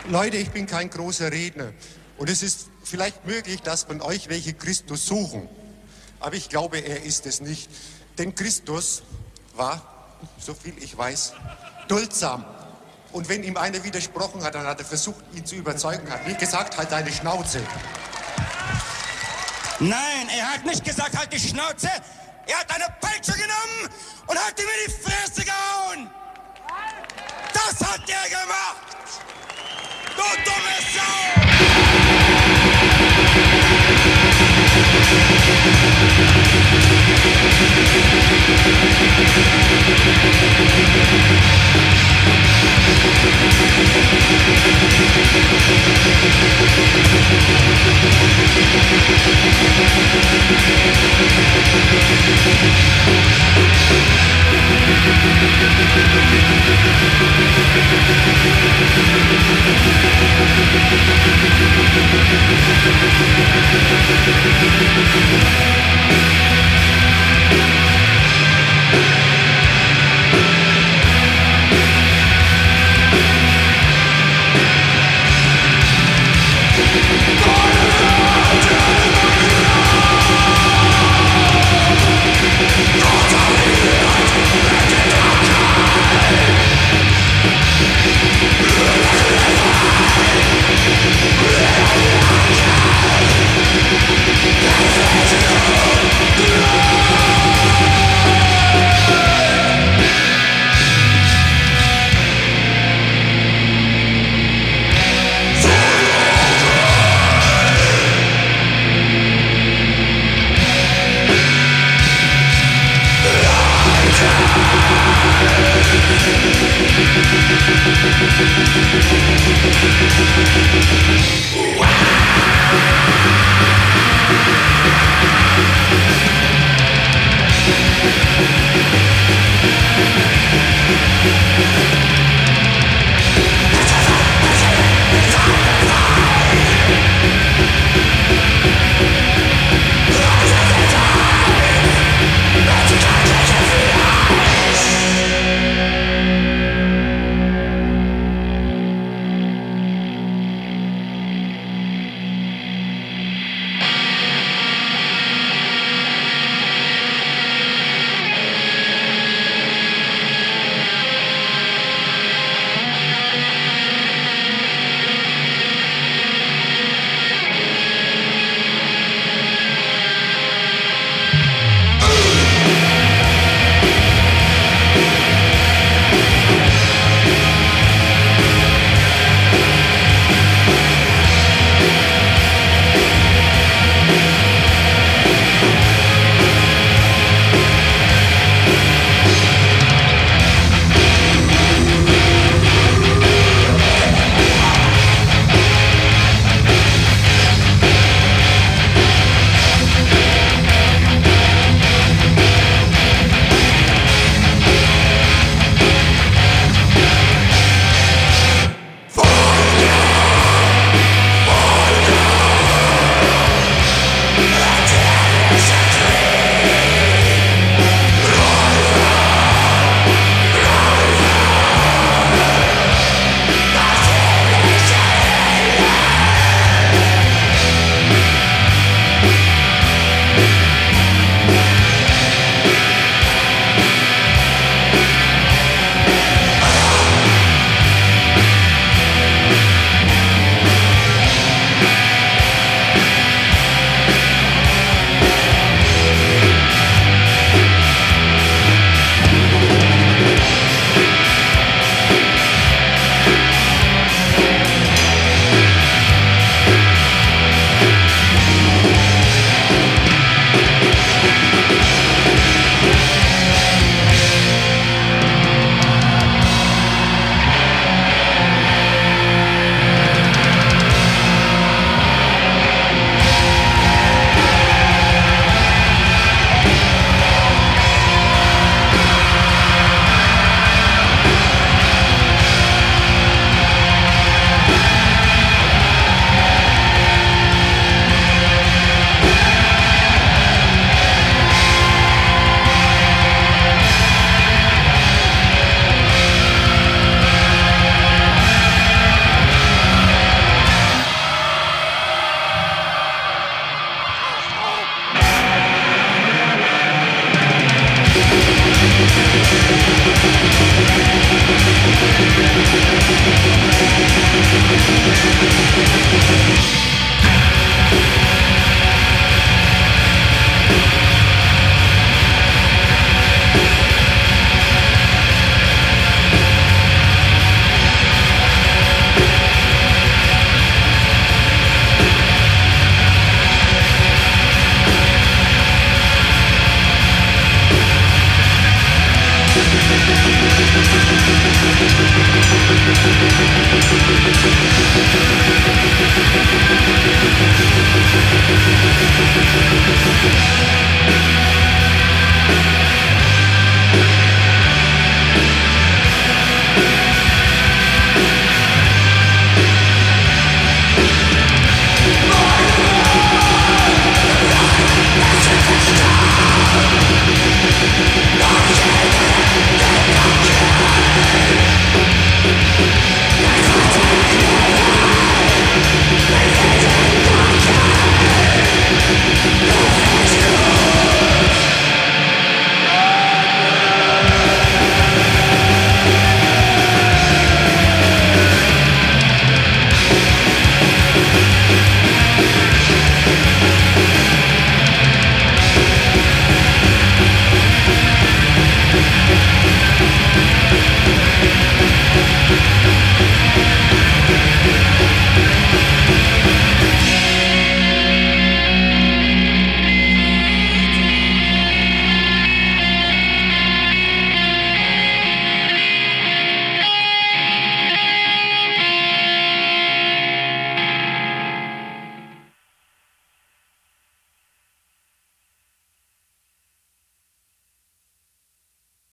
Leute, ich bin kein großer Redner. Und es ist vielleicht möglich, dass von euch welche Christus suchen. Aber ich glaube, er ist es nicht. Denn Christus war, so viel ich weiß, duldsam. Und wenn ihm einer widersprochen hat, dann hat er versucht, ihn zu überzeugen. Hat nicht gesagt, halt deine Schnauze. Nein, er hat nicht gesagt, halt die Schnauze. Er hat eine Peitsche genommen und hat ihm in die Fresse gehauen. Das hat er gemacht. Du dumme Sau.